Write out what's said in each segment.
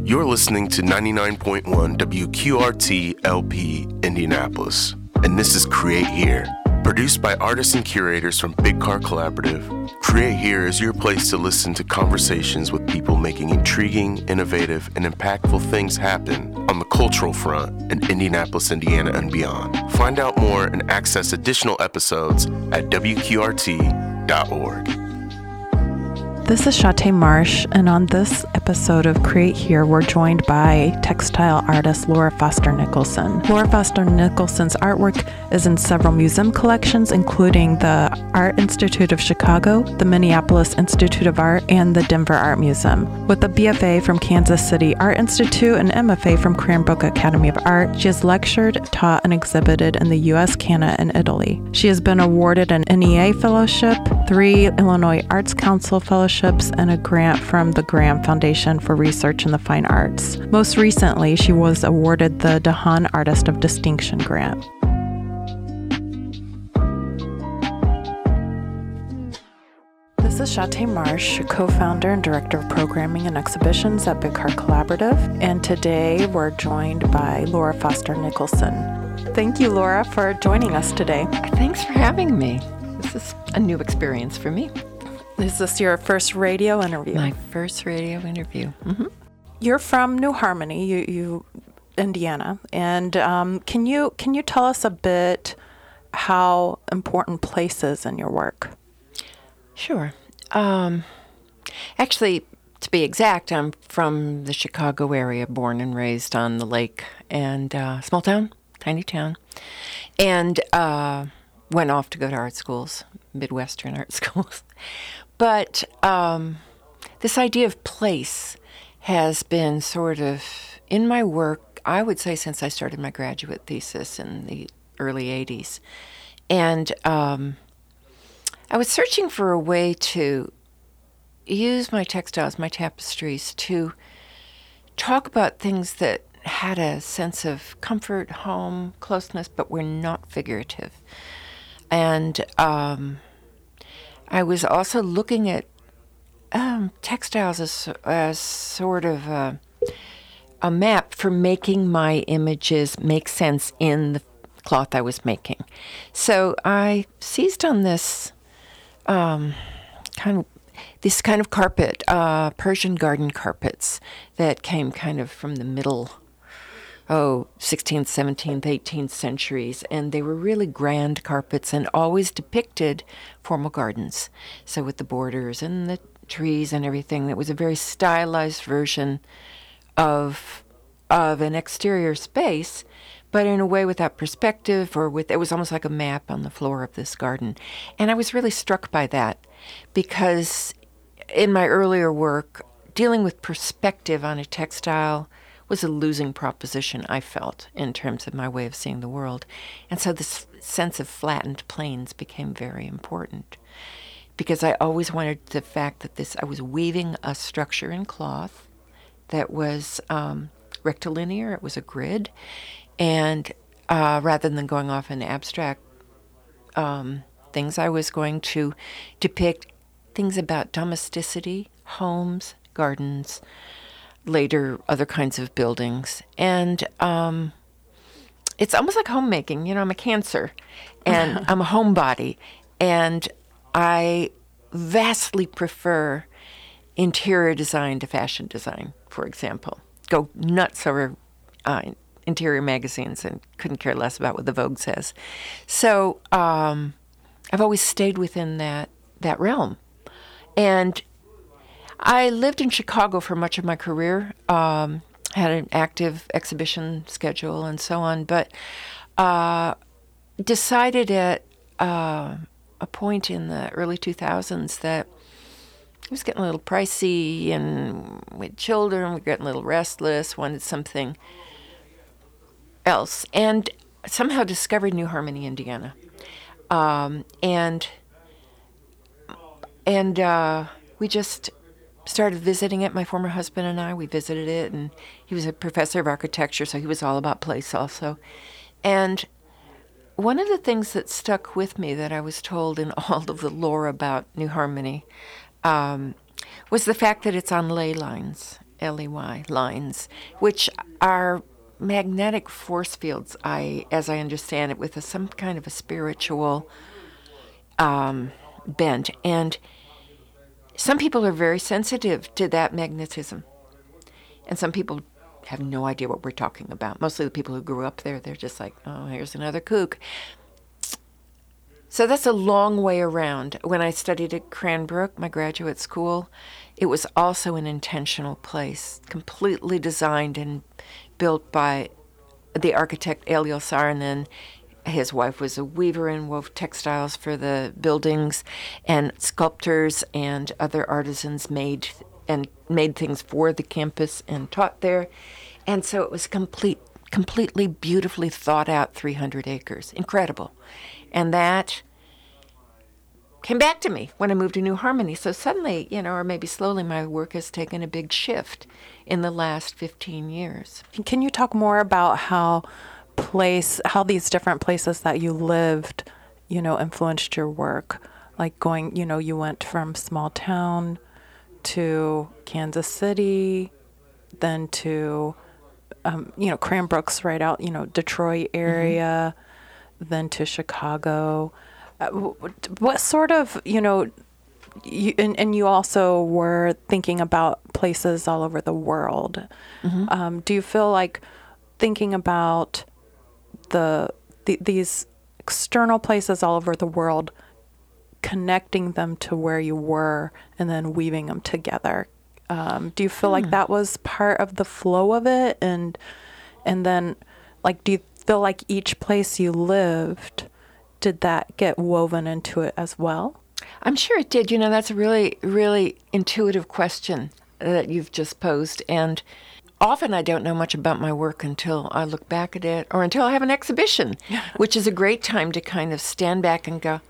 You're listening to 99.1 WQRT LP Indianapolis, and this is Create Here. Produced by artists and curators from Big Car Collaborative, Create Here is your place to listen to conversations with people making intriguing, innovative, and impactful things happen on the cultural front in Indianapolis, Indiana, and beyond. Find out more and access additional episodes at WQRT.org. This is Shatay Marsh, and on this episode of Create Here, we're joined by textile artist Laura Foster Nicholson. Laura Foster Nicholson's artwork is in several museum collections, including the Art Institute of Chicago, the Minneapolis Institute of Art, and the Denver Art Museum. With a BFA from Kansas City Art Institute and MFA from Cranbrook Academy of Art, she has lectured, taught, and exhibited in the U.S., Canada, and Italy. She has been awarded an NEA Fellowship, 3 Illinois Arts Council Fellowships, and a grant from the Graham Foundation for Research in the Fine Arts. Most recently, she was awarded the DeHaan Artist of Distinction Grant. This is Shatay Marsh, co-founder and director of programming and exhibitions at Big Car Collaborative, and today we're joined by Laura Foster Nicholson. Thank you, Laura, for joining us today. Thanks for having me. This is a new experience for me. Is this your first radio interview? My first radio interview. Mm-hmm. You're from New Harmony, Indiana, and can you tell us a bit how important place is in your work? Sure. Actually, to be exact, I'm from the Chicago area, born and raised on the lake, and small town, tiny town, and went off to go to art schools, Midwestern art schools. But this idea of place has been sort of in my work, I would say, since I started my graduate thesis in the early 80s. And I was searching for a way to use my textiles, my tapestries, to talk about things that had a sense of comfort, home, closeness, but were not figurative. And I was also looking at textiles as sort of a map for making my images make sense in the cloth I was making. So I seized on this kind of carpet, Persian garden carpets that came kind of from the middle 16th, 17th, 18th centuries, and they were really grand carpets and always depicted formal gardens. So with the borders and the trees and everything, it was a very stylized version of an exterior space, but in a way without perspective, it was almost like a map on the floor of this garden. And I was really struck by that because in my earlier work, dealing with perspective on a textile was a losing proposition, I felt, in terms of my way of seeing the world. And so this sense of flattened planes became very important because I always wanted the fact that I was weaving a structure in cloth that was rectilinear, it was a grid, and rather than going off in abstract things, I was going to depict things about domesticity, homes, gardens, later other kinds of buildings. And it's almost like homemaking. I'm a Cancer, and I'm a homebody, and I vastly prefer interior design to fashion design, for example. Go nuts over interior magazines and couldn't care less about what the Vogue says. So I've always stayed within that realm. And I lived in Chicago for much of my career, had an active exhibition schedule and so on, but decided at a point in the early 2000s that it was getting a little pricey, and we had children, we were getting a little restless, wanted something else, and somehow discovered New Harmony, Indiana. And we just started visiting it, my former husband and I. We visited it, and he was a professor of architecture, so he was all about place also. And one of the things that stuck with me that I was told in all of the lore about New Harmony was the fact that it's on ley lines. L-E-Y, lines, which are magnetic force fields, as I understand it, with some kind of a spiritual bent. And some people are very sensitive to that magnetism. And some people have no idea what we're talking about. Mostly the people who grew up there, they're just like, oh, here's another kook. So that's a long way around. When I studied at Cranbrook, my graduate school, it was also an intentional place, completely designed and built by the architect Eliel Saarinen. His wife was a weaver and wove textiles for the buildings, and sculptors and other artisans made things for the campus and taught there. And so it was completely beautifully thought out 300 acres. Incredible. And that came back to me when I moved to New Harmony. So suddenly, or maybe slowly, my work has taken a big shift in the last 15 years. Can you talk more about how these different places that you lived, influenced your work? Like going, you went from small town to Kansas City, then to, Cranbrook's right out, Detroit area, then to Chicago. What sort of, and you also were thinking about places all over the world. Do you feel like thinking about these external places all over the world, connecting them to where you were and then weaving them together? Do you feel like that was part of the flow of it? And then, like, do you feel like each place you lived, did that get woven into it as well? I'm sure it did. That's a really, really intuitive question that you've just posed. And often I don't know much about my work until I look back at it or until I have an exhibition, which is a great time to kind of stand back and go,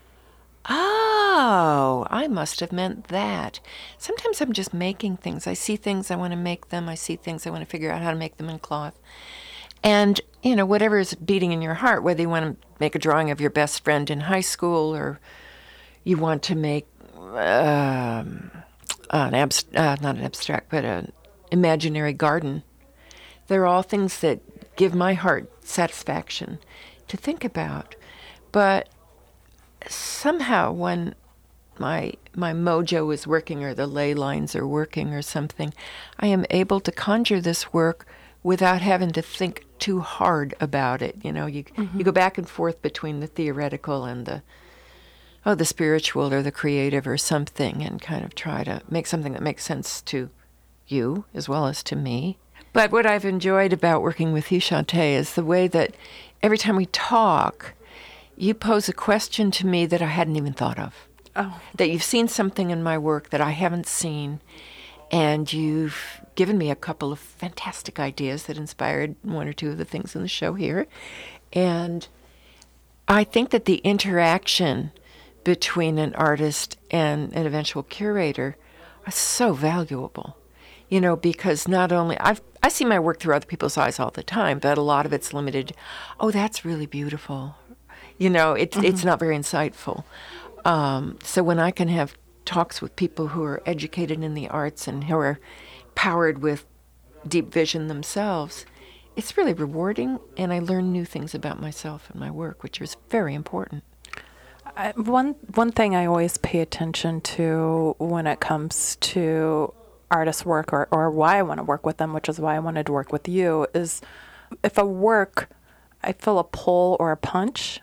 oh, I must have meant that. Sometimes I'm just making things. I see things, I want to make them. I see things, I want to figure out how to make them in cloth. And, whatever is beating in your heart, whether you want to make a drawing of your best friend in high school or you want to make not an abstract, but an imaginary garden. They're all things that give my heart satisfaction to think about. But somehow when my mojo is working or the ley lines are working or something, I am able to conjure this work without having to think too hard about it. You go back and forth between the theoretical and the spiritual or the creative or something, and kind of try to make something that makes sense to you as well as to me. But what I've enjoyed about working with you, Chanté, is the way that every time we talk, you pose a question to me that I hadn't even thought of. Oh. That you've seen something in my work that I haven't seen, and you've given me a couple of fantastic ideas that inspired one or two of the things in the show here. And I think that the interaction between an artist and an eventual curator is so valuable, because not only I see my work through other people's eyes all the time, but a lot of it's limited. Oh, that's really beautiful. It's not very insightful. So when I can have talks with people who are educated in the arts and who are powered with deep vision themselves, it's really rewarding, and I learn new things about myself and my work, which is very important. One thing I always pay attention to when it comes to artist work or why I want to work with them, which is why I wanted to work with you, is if a work, I feel a pull or a punch,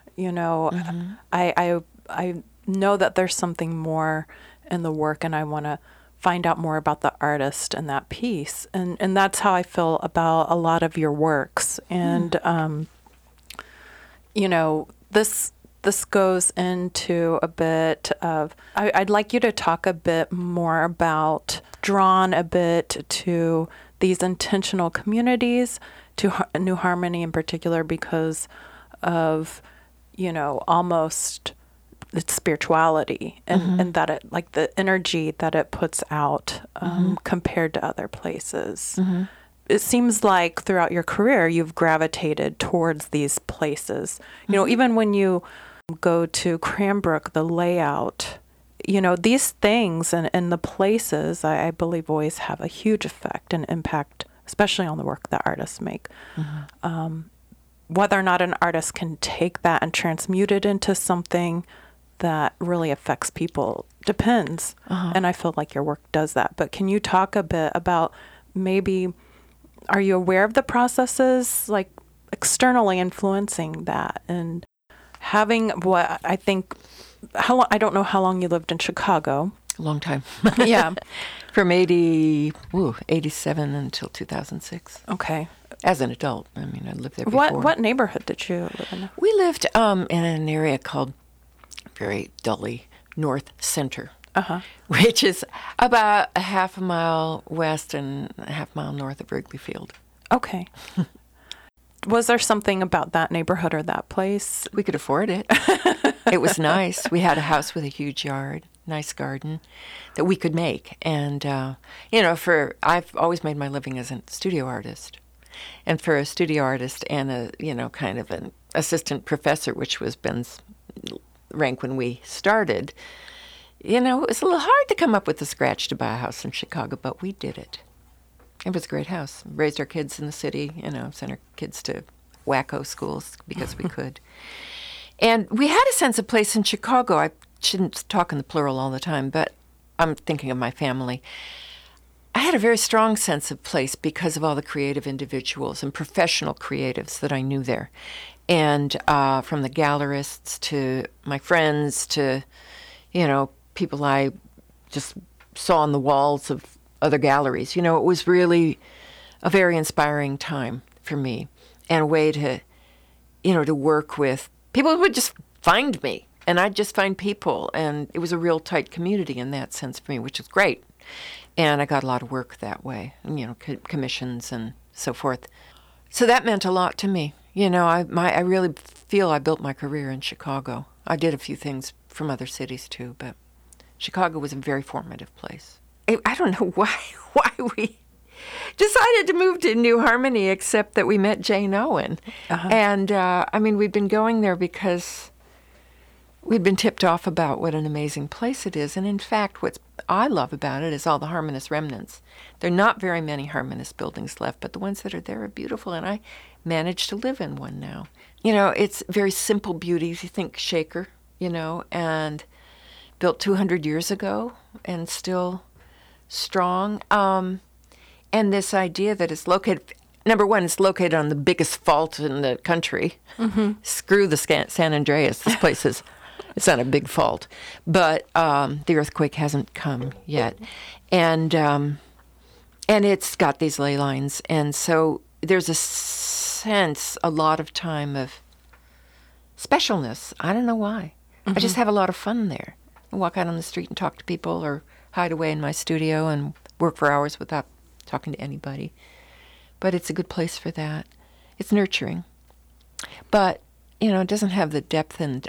I know that there's something more in the work, and I want to find out more about the artist and that piece. And that's how I feel about a lot of your works. And, this goes into a bit of, I'd like you to talk a bit more about, drawn a bit to these intentional communities, to New Harmony in particular, because of, almost its spirituality and that it, like the energy that it puts out compared to other places. It seems like throughout your career, you've gravitated towards these places. Even when you go to Cranbrook, the layout these things and the places, I believe, always have a huge effect and impact, especially on the work that artists make. Whether or not an artist can take that and transmute it into something that really affects people depends. And I feel like your work does that. But can you talk a bit about maybe, are you aware of the processes like externally influencing that and having what I think, I don't know how long you lived in Chicago. A long time. Yeah. From 87 until 2006. Okay. As an adult. I mean, I lived there before. What neighborhood did you live in? We lived in an area called, very dully, North Center, which is about a half a mile west and a half mile north of Wrigley Field. Okay. Was there something about that neighborhood or that place? We could afford it. It was nice. We had a house with a huge yard, nice garden that we could make. And, I've always made my living as a studio artist. And for a studio artist and a, kind of an assistant professor, which was Ben's rank when we started, it was a little hard to come up with the scratch to buy a house in Chicago, but we did it. It was a great house. Raised our kids in the city, sent our kids to wacko schools because we could. And we had a sense of place in Chicago. I shouldn't talk in the plural all the time, but I'm thinking of my family. I had a very strong sense of place because of all the creative individuals and professional creatives that I knew there. And from the gallerists to my friends to, people I just saw on the walls of other galleries. It was really a very inspiring time for me and a way to, to work with people who would just find me and I'd just find people. And it was a real tight community in that sense for me, which was great. And I got a lot of work that way, commissions and so forth. So that meant a lot to me. I really feel I built my career in Chicago. I did a few things from other cities too, but Chicago was a very formative place. I don't know why we decided to move to New Harmony, except that we met Jane Owen. And, we'd been going there because we'd been tipped off about what an amazing place it is. And, in fact, what I love about it is all the Harmonist remnants. There are not very many Harmonist buildings left, but the ones that are there are beautiful, and I managed to live in one now. It's very simple beauty. You think Shaker, and built 200 years ago and still strong. And this idea that it's located, number one, it's located on the biggest fault in the country. Screw the San Andreas. This place it's not a big fault. But the earthquake hasn't come yet. And it's got these ley lines. And so there's a sense, a lot of time of specialness. I don't know why. I just have a lot of fun there. I walk out on the street and talk to people or hide away in my studio and work for hours without talking to anybody. But it's a good place for that. It's nurturing. But, it doesn't have the depth and,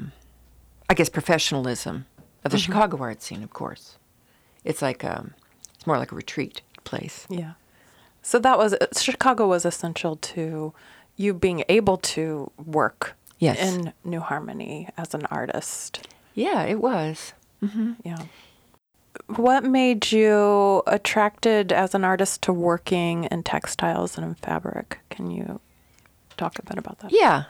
professionalism of the Chicago art scene, of course. It's like, it's more like a retreat place. Yeah. So Chicago was essential to you being able to work in New Harmony as an artist. Yeah, it was. Yeah. What made you attracted as an artist to working in textiles and in fabric? Can you talk a bit about that? Yeah.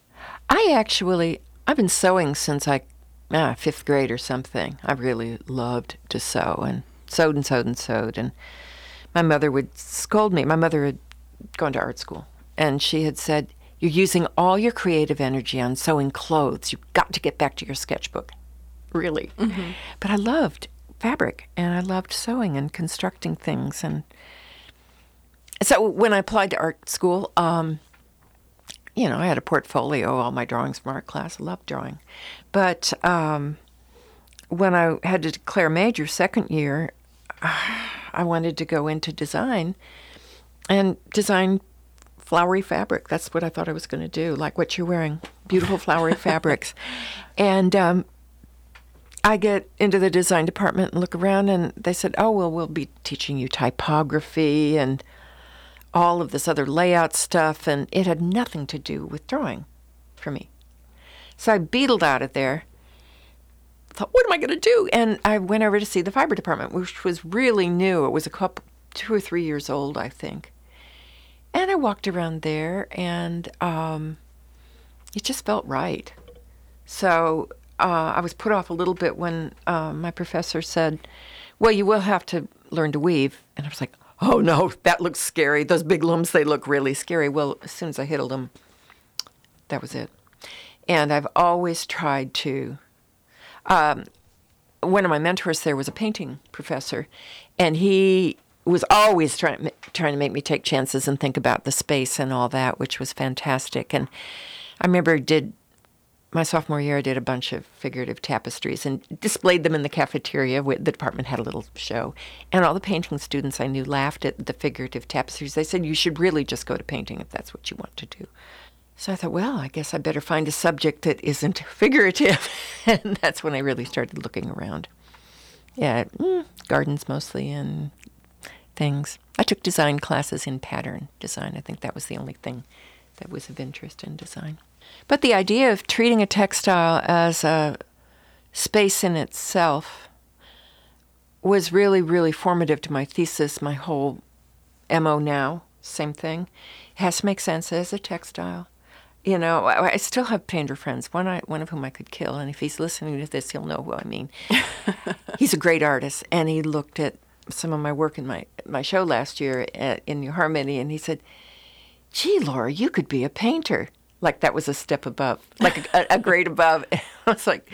I've been sewing since fifth grade or something. I really loved to sew and sewed and sewed and sewed. And my mother would scold me. My mother had gone to art school, and she had said, "You're using all your creative energy on sewing clothes. You've got to get back to your sketchbook." Really. But I loved fabric, and I loved sewing and constructing things. And so when I applied to art school, I had a portfolio, all my drawings from art class. I loved drawing. But when I had to declare major second year, I wanted to go into design and design flowery fabric. That's what I thought I was going to do, like what you're wearing, beautiful flowery fabrics. And I get into the design department and look around, and they said, "Oh, well, we'll be teaching you typography and all of this other layout stuff," and it had nothing to do with drawing for me. So I beetled out of there, thought, what am I going to do? And I went over to see the fiber department, which was really new. It was 2 or 3 years old, I think. And I walked around there, and it just felt right. So I was put off a little bit when my professor said, well, you will have to learn to weave. And I was like, oh, no, that looks scary. Those big looms, they look really scary. Well, as soon as I hit a loom, that was it. And I've always tried to... one of my mentors there was a painting professor, and he was always trying to make me take chances and think about the space and all that, which was fantastic. And I remember my sophomore year, I did a bunch of figurative tapestries and displayed them in the cafeteria. The department had a little show. And all the painting students I knew laughed at the figurative tapestries. They said, you should really just go to painting if that's what you want to do. So I thought, well, I guess I better find a subject that isn't figurative. And that's when I really started looking around. Yeah, gardens mostly and things. I took design classes in pattern design. I think that was the only thing that was of interest in design. But the idea of treating a textile as a space in itself was really, really formative to my thesis. My whole MO now, same thing. It has to make sense as a textile. You know, I still have painter friends, one of whom I could kill, and if he's listening to this, he'll know who I mean. He's a great artist, and he looked at some of my work in my show last year in New Harmony, and he said, gee, Laura, you could be a painter. Like that was a step above, like a grade above. I was like,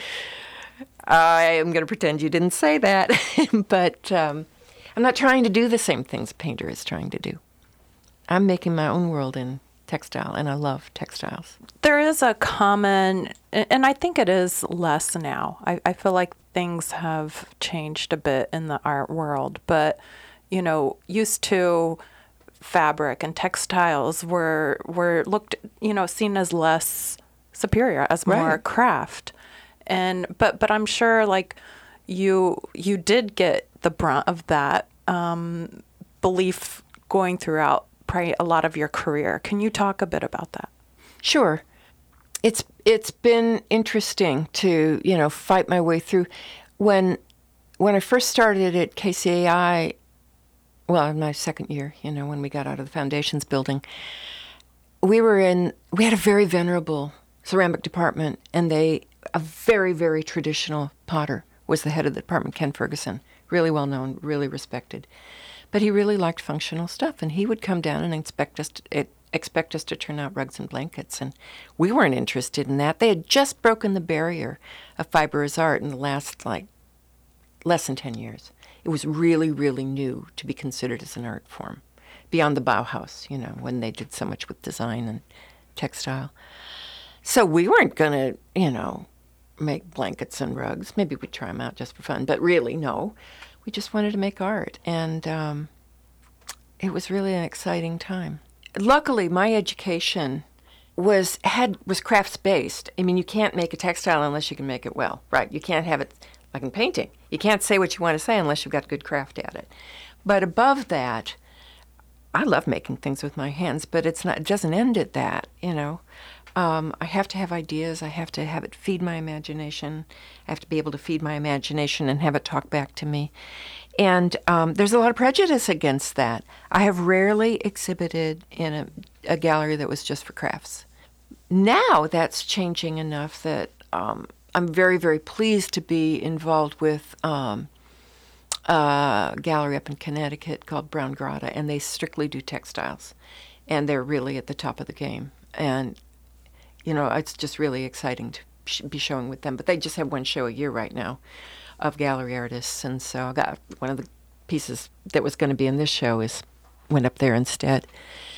I am going to pretend you didn't say that. But I'm not trying to do the same things a painter is trying to do. I'm making my own world in textile, and I love textiles. There is a common, and I think it is less now. I feel like things have changed a bit in the art world, but, you know, used to fabric and textiles were looked, you know, seen as less superior, as more right. craft. And but I'm sure like you did get the brunt of that belief going throughout probably a lot of your career. Can you talk a bit about that? Sure. It's been interesting to, you know, fight my way through. When I first started at KCAI, well, in my second year, you know, when we got out of the Foundations building, we had a very venerable ceramic department, and a very, very traditional potter was the head of the department, Ken Ferguson, really well known, really respected. But he really liked functional stuff, and he would come down and expect us to turn out rugs and blankets, and we weren't interested in that. They had just broken the barrier of fiber as art in the last, like, less than 10 years. It was really, really new to be considered as an art form, beyond the Bauhaus, you know, when they did so much with design and textile. So we weren't going to, you know, make blankets and rugs. Maybe we'd try them out just for fun, but really, no. We just wanted to make art, and it was really an exciting time. Luckily, my education was crafts-based. I mean, you can't make a textile unless you can make it well, right? You can't have it like in painting. You can't say what you want to say unless you've got good craft at it. But above that, I love making things with my hands, but it doesn't end at that, you know. I have to have ideas. I have to have it feed my imagination. I have to be able to feed my imagination and have it talk back to me. And there's a lot of prejudice against that. I have rarely exhibited in a gallery that was just for crafts. Now that's changing enough that I'm very, very pleased to be involved with a gallery up in Connecticut called Brown Grotta, and they strictly do textiles. And they're really at the top of the game. And you know, it's just really exciting to be showing with them. But they just have one show a year right now of gallery artists. And so I got one of the pieces that was going to be in this show went up there instead.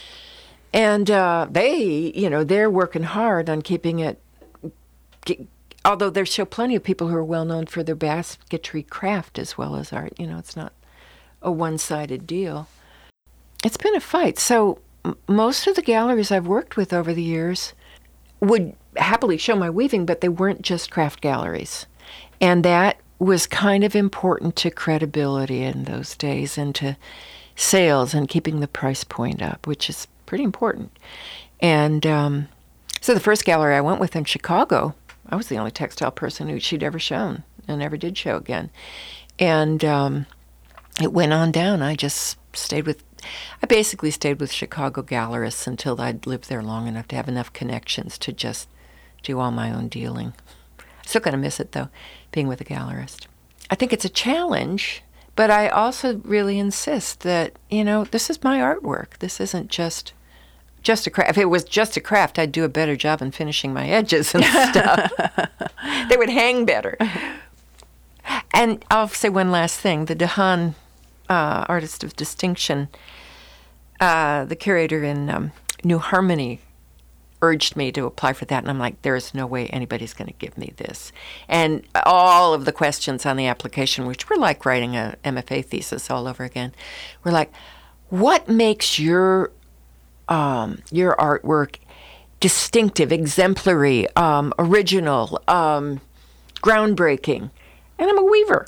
And they're working hard on keeping it, although there's still plenty of people who are well known for their basketry craft as well as art. You know, it's not a one-sided deal. It's been a fight. So most of the galleries I've worked with over the years would happily show my weaving, but they weren't just craft galleries. And that was kind of important to credibility in those days and to sales and keeping the price point up, which is pretty important. And so the first gallery I went with in Chicago, I was the only textile person who she'd ever shown. and never did show again. And it went on down. I basically stayed with Chicago gallerists until I'd lived there long enough to have enough connections to just do all my own dealing. Still going to miss it, though, being with a gallerist. I think it's a challenge, but I also really insist that, this is my artwork. This isn't just a craft. If it was just a craft, I'd do a better job in finishing my edges and stuff. They would hang better. And I'll say one last thing. The DeHaan Artist of Distinction, the curator in New Harmony urged me to apply for that, and I'm like, there is no way anybody's going to give me this. And all of the questions on the application, which were like writing a MFA thesis all over again, were like, what makes your artwork distinctive, exemplary, original, groundbreaking? And I'm a weaver.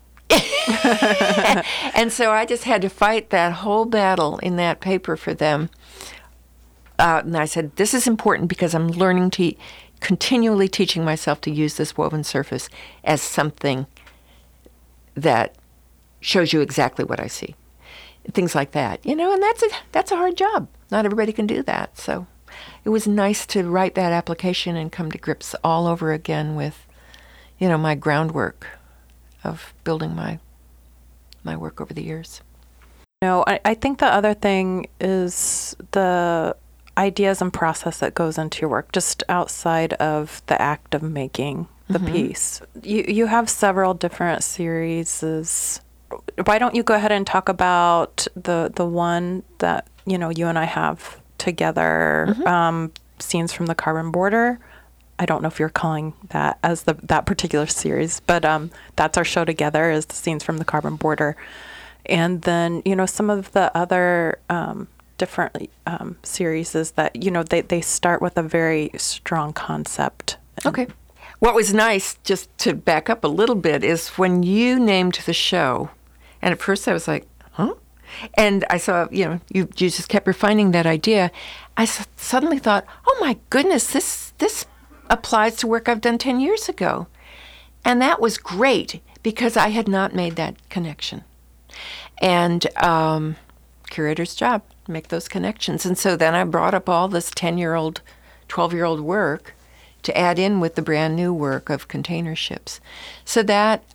And so I just had to fight that whole battle in that paper for them. And I said, this is important because I'm learning to continually teaching myself to use this woven surface as something that shows you exactly what I see. Things like that, and that's a hard job. Not everybody can do that. So it was nice to write that application and come to grips all over again with, my groundwork of building my work over the years. I think the other thing is the ideas and process that goes into your work, just outside of the act of making the piece. You have several different series. Why don't you go ahead and talk about the one that you and I have together, Scenes from the Carbon Border. I don't know if you're calling that as that particular series, but that's our show together, is the Scenes from the Carbon Border. And then, some of the other different series is that, they start with a very strong concept. Okay. What was nice, just to back up a little bit, is when you named the show, and at first I was like, huh? And I saw, you just kept refining that idea. I suddenly thought, oh my goodness, this applies to work I've done 10 years ago. And that was great because I had not made that connection. And curator's job, make those connections. And so then I brought up all this 10-year-old, 12-year-old work to add in with the brand new work of container ships. So that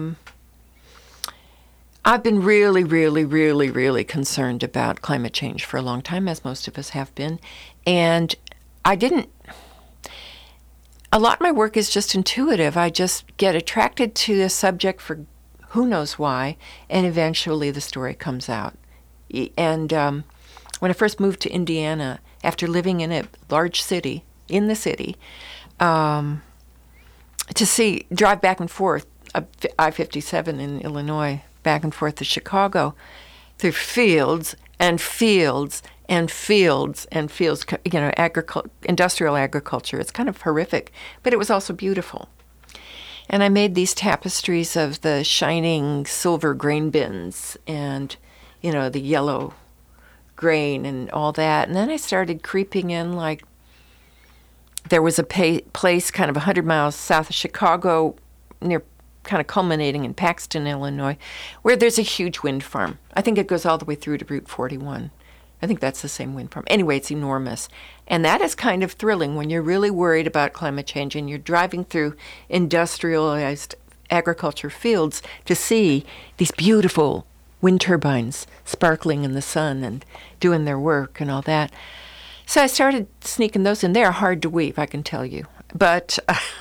I've been really, really, really, really concerned about climate change for a long time, as most of us have been. And a lot of my work is just intuitive. I just get attracted to the subject for who knows why, and eventually the story comes out. And when I first moved to Indiana, after living in a large city, in the city, to drive back and forth, I-57 in Illinois, back and forth to Chicago, through fields and fields and fields and fields, industrial agriculture. It's kind of horrific, but it was also beautiful. And I made these tapestries of the shining silver grain bins and, the yellow grain and all that. And then I started creeping in, like, there was a place kind of 100 miles south of Chicago, near kind of culminating in Paxton, Illinois, where there's a huge wind farm. I think it goes all the way through to Route 41. I think that's the same wind farm. Anyway, it's enormous. And that is kind of thrilling when you're really worried about climate change and you're driving through industrialized agriculture fields to see these beautiful wind turbines sparkling in the sun and doing their work and all that. So I started sneaking those in. They're hard to weave, I can tell you. But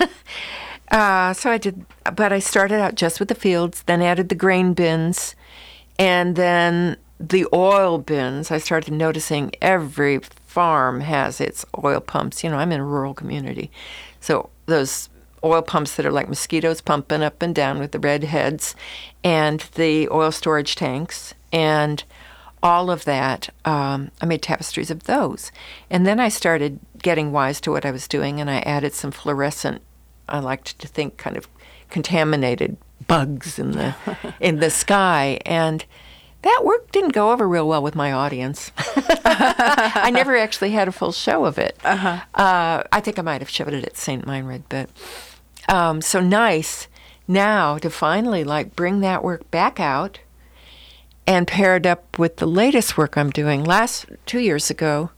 so I did. But I started out just with the fields, then added the grain bins, and then the oil bins. I started noticing every farm has its oil pumps. I'm in a rural community. So those oil pumps that are like mosquitoes pumping up and down with the red heads, and the oil storage tanks, and all of that. I made tapestries of those. And then I started getting wise to what I was doing, and I added some fluorescent, I liked to think, kind of contaminated bugs in the sky. And that work didn't go over real well with my audience. I never actually had a full show of it. I think I might have showed it at St. Meinrad, but so nice now to finally like bring that work back out and pair it up with the latest work I'm doing. 2 years ago,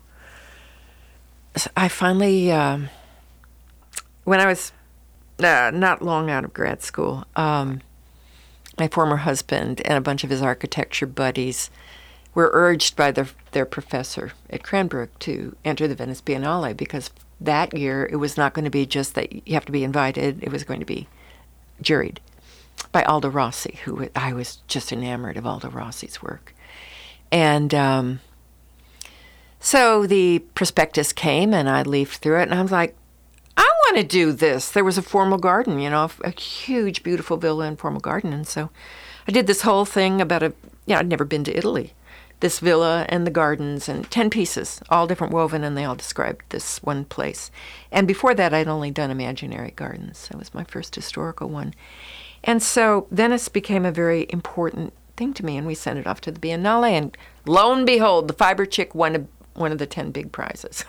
I finally, when I was not long out of grad school, my former husband and a bunch of his architecture buddies were urged by their professor at Cranbrook to enter the Venice Biennale, because that year it was not going to be just that you have to be invited, it was going to be juried by Aldo Rossi, who I was just enamored of Aldo Rossi's work. And so the prospectus came, and I leafed through it, and I was like, I want to do this. There was a formal garden, a huge, beautiful villa and formal garden. And so I did this whole thing about I'd never been to Italy. This villa and the gardens, and 10 pieces, all different woven, and they all described this one place. And before that, I'd only done imaginary gardens. That was my first historical one. And so Venice became a very important thing to me, and we sent it off to the Biennale, and lo and behold, the Fiber Chick won one of the 10 big prizes.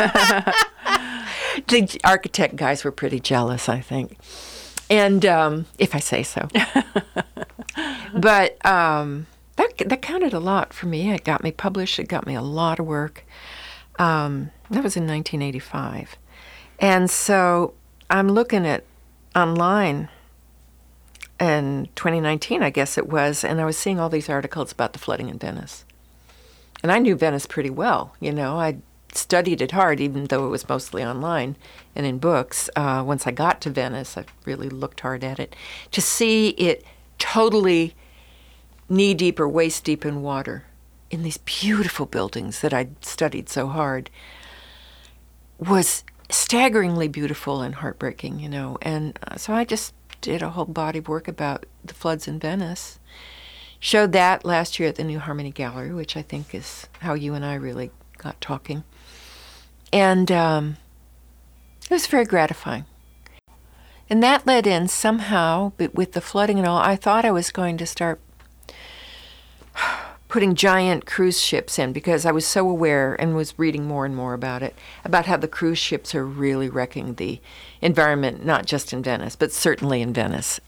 The architect guys were pretty jealous, I think, and if I say so. But that counted a lot for me. It got me published. It got me a lot of work. That was in 1985. And so I'm looking at online in 2019, I guess it was, and I was seeing all these articles about the flooding in Venice. And I knew Venice pretty well. I studied it hard, even though it was mostly online and in books. Once I got to Venice, I really looked hard at it. To see it totally knee-deep or waist-deep in water in these beautiful buildings that I'd studied so hard was staggeringly beautiful and heartbreaking, And so I just did a whole body of work about the floods in Venice. Showed that last year at the New Harmony Gallery, which I think is how you and I really got talking. And it was very gratifying. And that led in somehow, with the flooding and all, I thought I was going to start putting giant cruise ships in, because I was so aware and was reading more and more about it, about how the cruise ships are really wrecking the environment, not just in Venice, but certainly in Venice.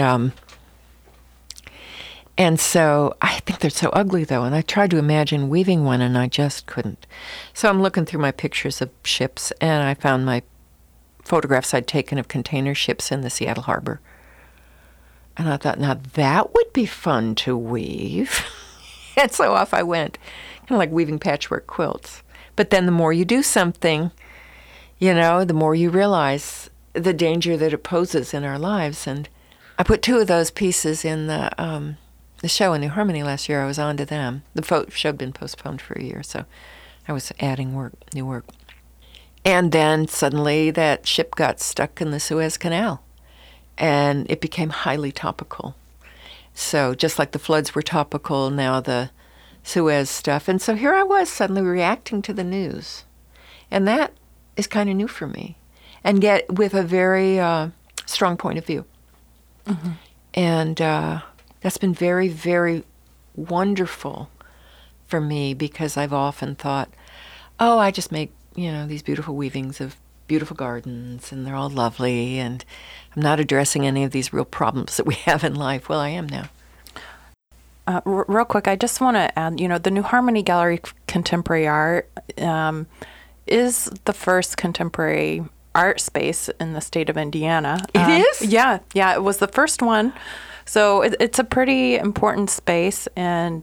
And so I think they're so ugly, though, and I tried to imagine weaving one, and I just couldn't. So I'm looking through my pictures of ships, and I found my photographs I'd taken of container ships in the Seattle harbor. And I thought, now that would be fun to weave. And so off I went, kind of like weaving patchwork quilts. But then the more you do something, the more you realize the danger that it poses in our lives. And I put 2 of those pieces in the show in New Harmony last year. I was on to them. The show had been postponed for a year, so I was adding new work. And then suddenly that ship got stuck in the Suez Canal, and it became highly topical. So just like the floods were topical, now the Suez stuff. And so here I was suddenly reacting to the news. And that is kind of new for me, and yet with a very strong point of view. Mm-hmm. And that's been very, very wonderful for me, because I've often thought, I just make, these beautiful weavings of beautiful gardens, and they're all lovely, and I'm not addressing any of these real problems that we have in life. Well, I am now. Real quick, I just want to add, the New Harmony Gallery Contemporary Art is the first contemporary art space in the state of Indiana. It is? Yeah, it was the first one. So it's a pretty important space, and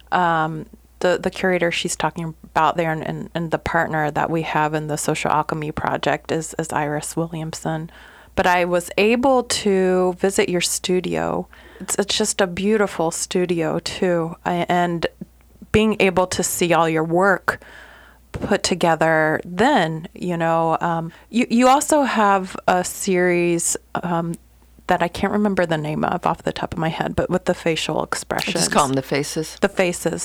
the curator she's talking about there, and the partner that we have in the Social Alchemy Project is Iris Williamson. But I was able to visit your studio. It's just a beautiful studio, too. And being able to see all your work put together then, you also have a series that I can't remember the name of off the top of my head, but with the facial expressions. Just call them the faces. The faces.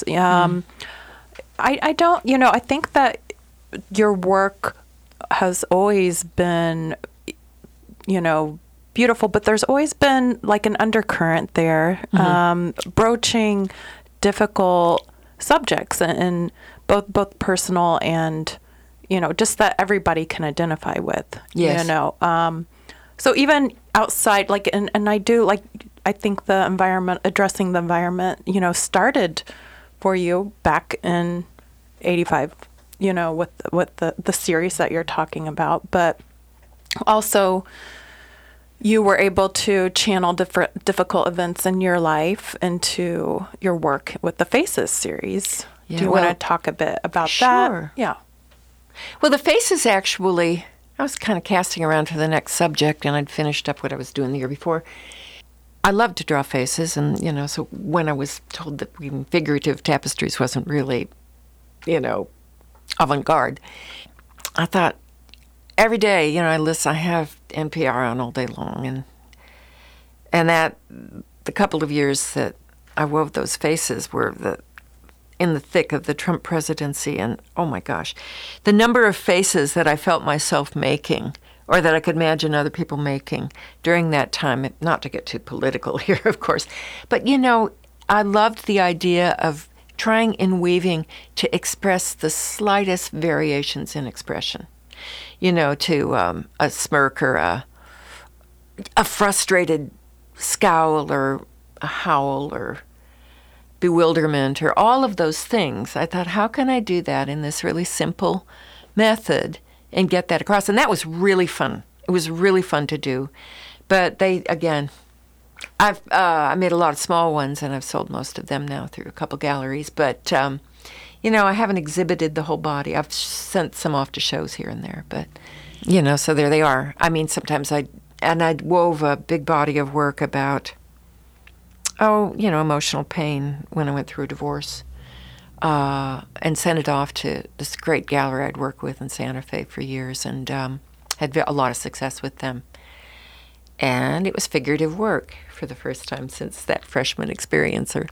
I don't, I think that your work has always been, beautiful, but there's always been like an undercurrent there, broaching difficult subjects and both personal and, just that everybody can identify with, Yes. So even outside, like, and I do, like, I think the environment, addressing the environment, started for you back in 85, with the series that you're talking about. But also, you were able to channel difficult events in your life into your work with the Faces series. Yeah, do you want to talk a bit about that? Sure. Yeah. Well, the Faces actually, I was kind of casting around for the next subject, and I'd finished up what I was doing the year before. I loved to draw faces, and, so when I was told that even figurative tapestries wasn't really, avant-garde, I thought every day, I have NPR on all day long, and that the couple of years that I wove those faces were in the thick of the Trump presidency, and oh my gosh, the number of faces that I felt myself making, or that I could imagine other people making during that time, not to get too political here, of course, but I loved the idea of trying in weaving to express the slightest variations in expression, to a smirk or a frustrated scowl or a howl or bewilderment or all of those things. I thought, how can I do that in this really simple method and get that across? And that was really fun. It was really fun to do. But I made a lot of small ones, and I've sold most of them now through a couple galleries. But, I haven't exhibited the whole body. I've sent some off to shows here and there. But, so there they are. I mean, sometimes I wove a big body of work about emotional pain when I went through a divorce, and sent it off to this great gallery I'd worked with in Santa Fe for years, and had a lot of success with them. And it was figurative work for the first time since that freshman experiencer.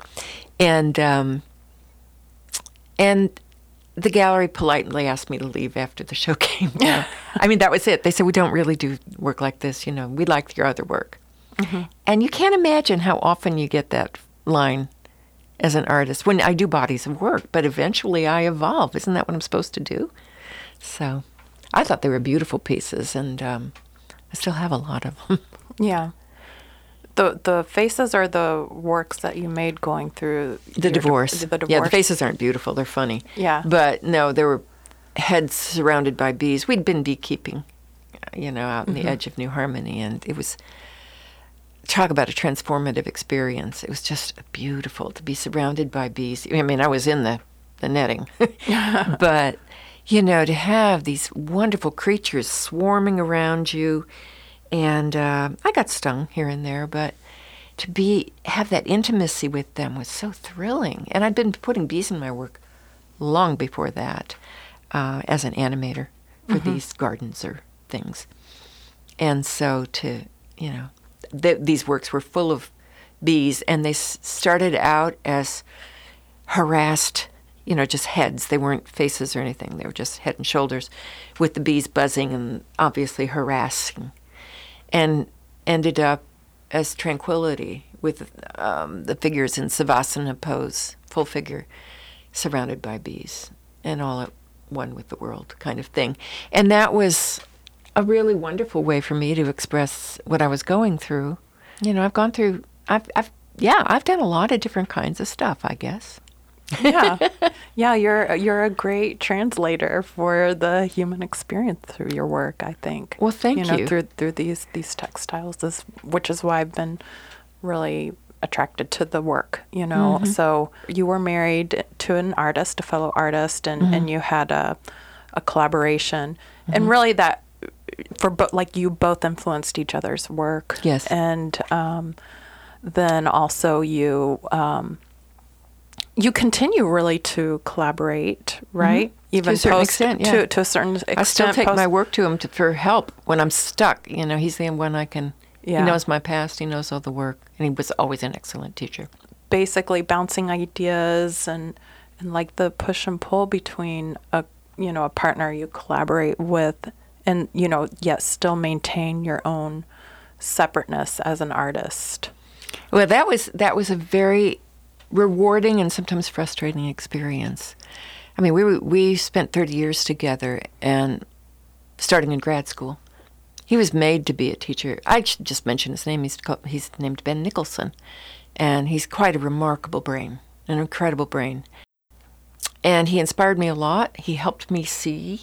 And the gallery politely asked me to leave after the show came down. I mean, that was it. They said, we don't really do work like this, we like your other work. Mm-hmm. And you can't imagine how often you get that line as an artist when I do bodies of work, but eventually I evolve. Isn't that what I'm supposed to do? So I thought they were beautiful pieces, and I still have a lot of them. Yeah. The faces are the works that you made going through the divorce. The divorce. Yeah, the faces aren't beautiful. They're funny. Yeah. But no, there were heads surrounded by bees. We'd been beekeeping, out in the edge of New Harmony, and it was, talk about a transformative experience. It was just beautiful to be surrounded by bees. I mean, I was in the netting. But, to have these wonderful creatures swarming around you. And I got stung here and there, but to have that intimacy with them was so thrilling. And I'd been putting bees in my work long before that, as an animator for these gardens or things. And so these works were full of bees, and they started out as harassed, just heads. They weren't faces or anything. They were just head and shoulders with the bees buzzing and obviously harassing. And ended up as tranquility with the figures in Savasana pose, full figure, surrounded by bees, and all at one with the world kind of thing. And that was a really wonderful way for me to express what I was going through. I've gone through, I've done a lot of different kinds of stuff, I guess. Yeah, you're a great translator for the human experience through your work, I think. Well, thank you. Through these textiles, which is why I've been really attracted to the work, So you were married to an artist, a fellow artist, and you had a collaboration. And really that, you both influenced each other's work. Yes. And then also you continue really to collaborate, right? Even to a certain extent, yeah. To a certain extent. I still take my work to him for help when I'm stuck. He's the one I can. Yeah. He knows my past. He knows all the work, and he was always an excellent teacher. Basically, bouncing ideas and like the push and pull between a partner you collaborate with, and yet still maintain your own separateness as an artist. Well, that was a very rewarding and sometimes frustrating experience. I mean, we spent 30 years together, and starting in grad school, He was made to be a teacher. I should just mention his name. He's named Ben Nicholson, and he's quite a remarkable brain, an incredible brain. And he inspired me a lot. He helped me see,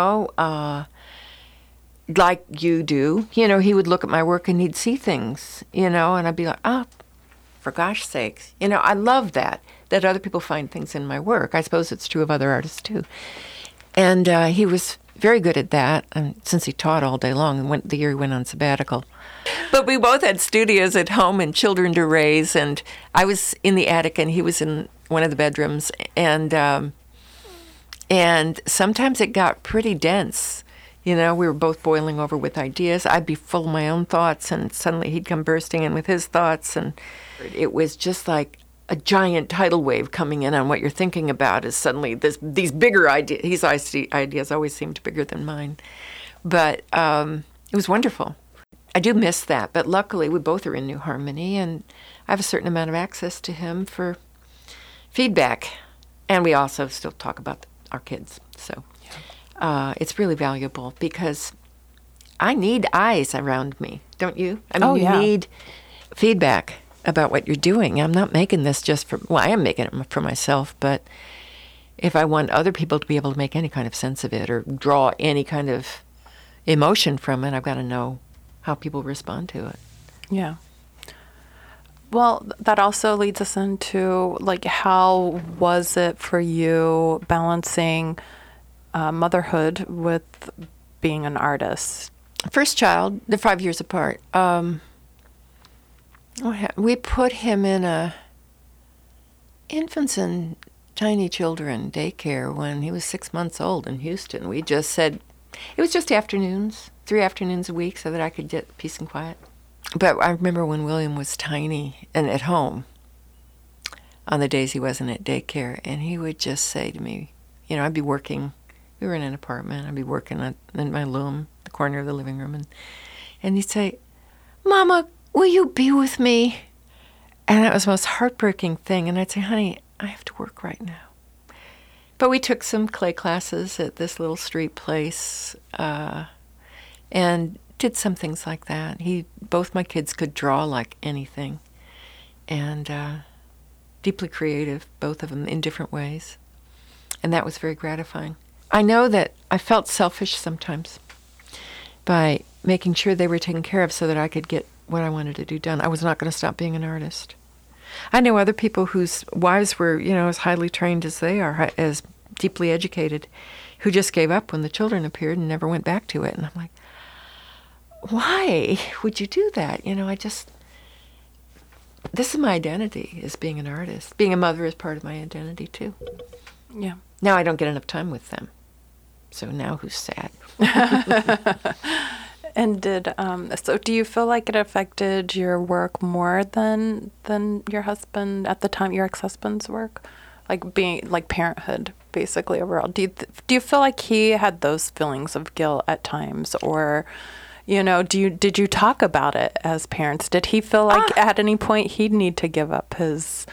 like you do. He would look at my work and he'd see things, and I'd be like, oh, for gosh sakes. I love that other people find things in my work. I suppose it's true of other artists too. And he was very good at that, since he taught all day long, and the year he went on sabbatical. But we both had studios at home and children to raise, and I was in the attic and he was in one of the bedrooms, and sometimes it got pretty dense. We were both boiling over with ideas. I'd be full of my own thoughts, and suddenly he'd come bursting in with his thoughts, and it was just like a giant tidal wave coming in on what you're thinking about is suddenly these bigger ideas. His ideas always seemed bigger than mine. But it was wonderful. I do miss that, but luckily we both are in New Harmony, and I have a certain amount of access to him for feedback. And we also still talk about our kids. So it's really valuable because I need eyes around me, don't you? I mean, you need feedback about what you're doing. I'm not making this I am making it for myself, but if I want other people to be able to make any kind of sense of it or draw any kind of emotion from it, I've got to know how people respond to it. Yeah. Well, that also leads us into, how was it for you balancing motherhood with being an artist? First child, they're 5 years apart. We put him in a infants and tiny children daycare when he was 6 months old in Houston. We just said it was just afternoons, 3 afternoons a week, so that I could get peace and quiet. But I remember when William was tiny and at home, on the days he wasn't at daycare, and he would just say to me, I'd be working. We were in an apartment. I'd be working in my loom, the corner of the living room, and he'd say, "Mama, will you be with me?" And that was the most heartbreaking thing. And I'd say, "Honey, I have to work right now." But we took some clay classes at this little street place and did some things like that. Both my kids could draw like anything, and deeply creative, both of them in different ways. And that was very gratifying. I know that I felt selfish sometimes by making sure they were taken care of so that I could get what I wanted to do done. I was not going to stop being an artist. I know other people whose wives were, as highly trained as they are, as deeply educated, who just gave up when the children appeared and never went back to it. And I'm like, why would you do that? This is my identity, is being an artist. Being a mother is part of my identity, too. Yeah. Now I don't get enough time with them. So now who's sad? And so do you feel like it affected your work more than your husband at the time, your ex-husband's work? Being parenthood, basically, overall. Do you feel like he had those feelings of guilt at times, or, did you talk about it as parents? Did he feel like at any point he'd need to give up his,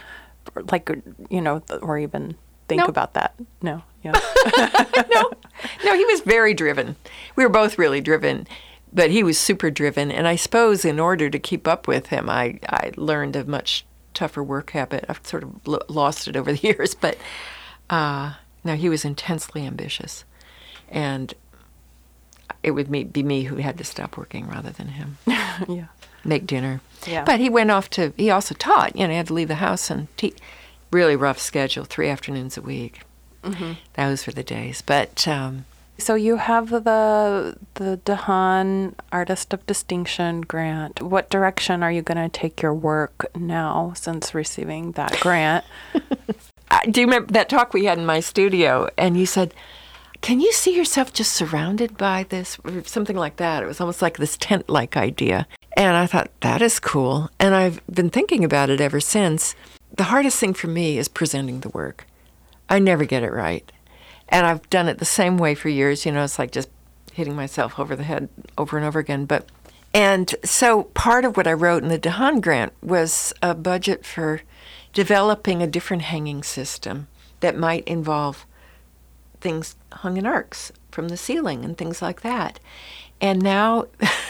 or even think about that? No. Yeah. No, he was very driven. We were both really driven, but he was super driven. And I suppose in order to keep up with him, I learned a much tougher work habit. I've sort of lost it over the years, but no, he was intensely ambitious. And it would be me who had to stop working rather than him. Yeah. Make dinner. Yeah. But he also taught, he had to leave the house and really rough schedule, 3 afternoons a week. Mm-hmm. Those were the days. But so you have the DeHaan Artist of Distinction grant. What direction are you going to take your work now since receiving that grant? Do you remember that talk we had in my studio? And you said, "Can you see yourself just surrounded by this?" Or something like that. It was almost like this tent-like idea. And I thought, that is cool. And I've been thinking about it ever since. The hardest thing for me is presenting the work. I never get it right. And I've done it the same way for years. It's like just hitting myself over the head over and over again. And so part of what I wrote in the DeHaan grant was a budget for developing a different hanging system that might involve things hung in arcs from the ceiling and things like that. And now,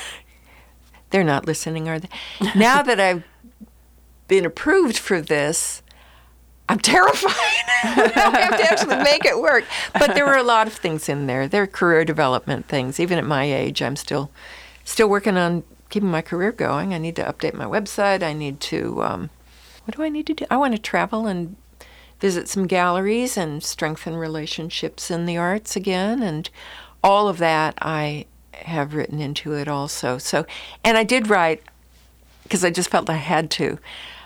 they're not listening, are they? Now that I've been approved for this, I'm terrified. I have to actually make it work. But there were a lot of things in there. There are career development things. Even at my age, I'm still working on keeping my career going. I need to update my website. I need to, what do I need to do? I want to travel and visit some galleries and strengthen relationships in the arts again. And all of that I have written into it also. So, and I did write, because I just felt I had to.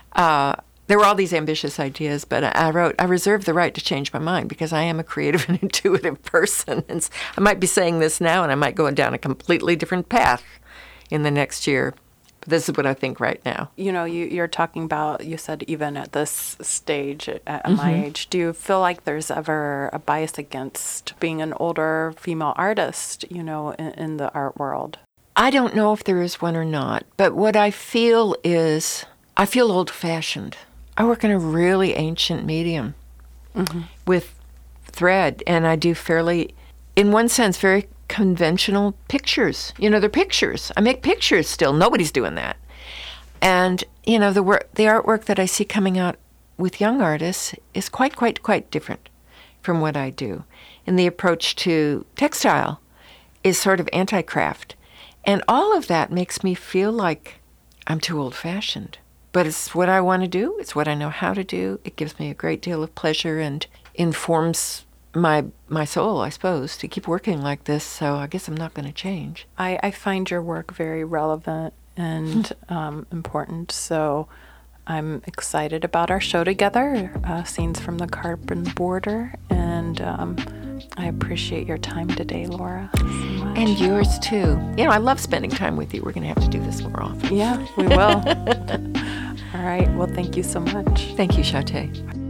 There were all these ambitious ideas, but I wrote, I reserve the right to change my mind because I am a creative and intuitive person. And I might be saying this now, and I might go down a completely different path in the next year. But this is what I think right now. You know, you're talking about, you said even at this stage, at my age, do you feel like there's ever a bias against being an older female artist, you know, in the art world? I don't know if there is one or not, but what I feel is, I feel old-fashioned. I work in a really ancient medium with thread, and I do fairly, in one sense, very conventional pictures. You know, they're pictures. I make pictures still. Nobody's doing that. And, you know, the artwork that I see coming out with young artists is quite different from what I do. And the approach to textile is sort of anti-craft. And all of that makes me feel like I'm too old-fashioned. But it's what I want to do. It's what I know how to do. It gives me a great deal of pleasure and informs my soul, I suppose, to keep working like this. So I guess I'm not going to change. I find your work very relevant and important. So I'm excited about our show together, Scenes from the Carbon Border. And I appreciate your time today, Laura, so much. And yours, too. You know, I love spending time with you. We're going to have to do this more often. Yeah, we will. All right. Well, thank you so much. Thank you, Shatay.